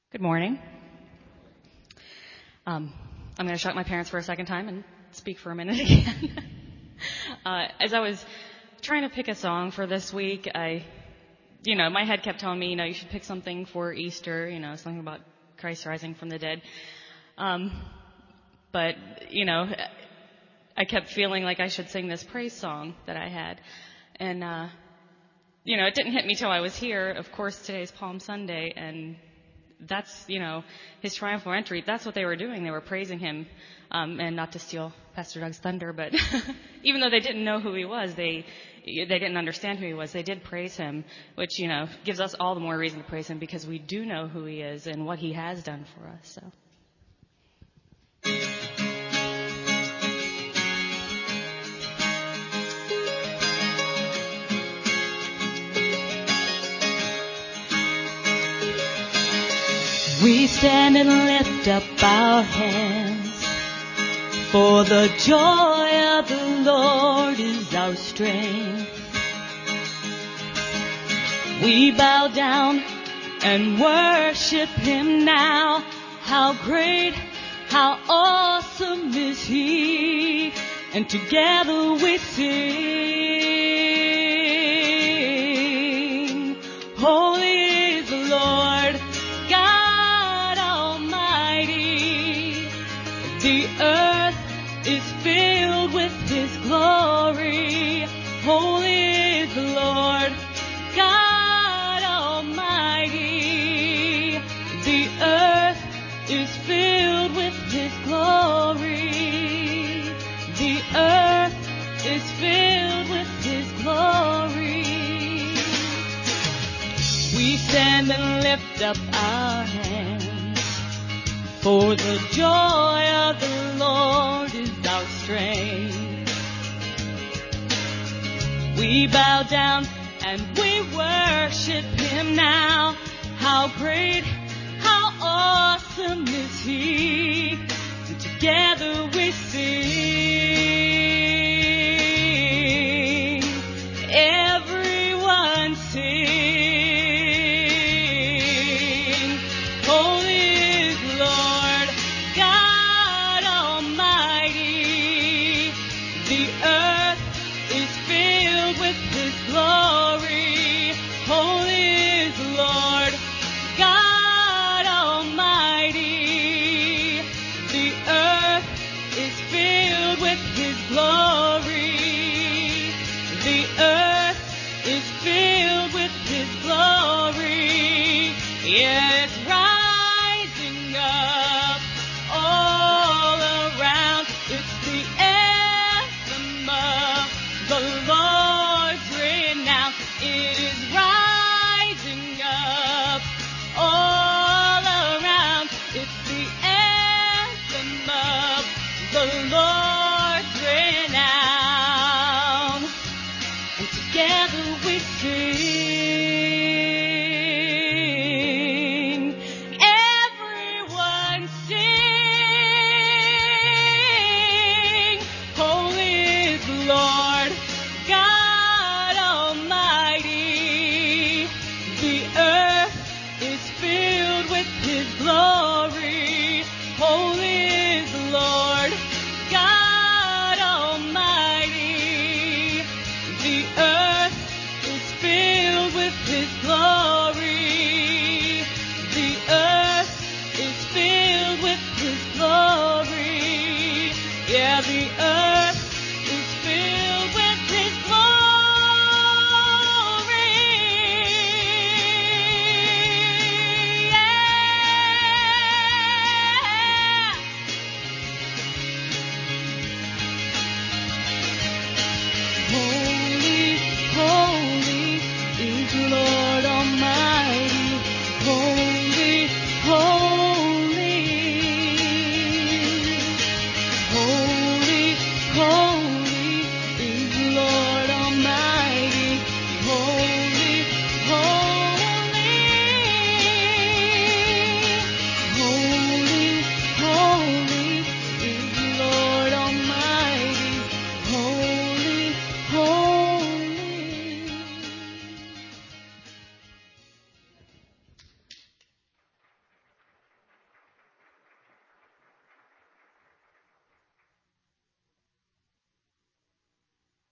Good morning. I'm going to shock my parents for a second time and speak for a minute again. As I was trying to pick a song for this week, my head kept telling me, you should pick something for Easter, something about Christ rising from the dead. But I kept feeling like I should sing this praise song that I had. And, it didn't hit me till I was here. Of course, today's Palm Sunday, and that's, his triumphal entry. That's what they were doing. They were praising him. And not to steal Pastor Doug's thunder, but even though they didn't know who he was, they didn't understand who he was. They did praise him, which, gives us all the more reason to praise him because we do know who he is and what he has done for us. So. We stand and lift up our hands, for the joy of the Lord is our strength. We bow down and worship him now. How great, how awesome is he. And together we sing, holy is the Lord God Almighty. The earth is filled with his glory. Holy is the Lord God Almighty. The earth is filled with his glory. The earth is filled with his glory. We stand and lift up our hands, for the joy of the Lord is our strength. We bow down and we worship him now. How great, how awesome is he. And together we sing. Everyone sing.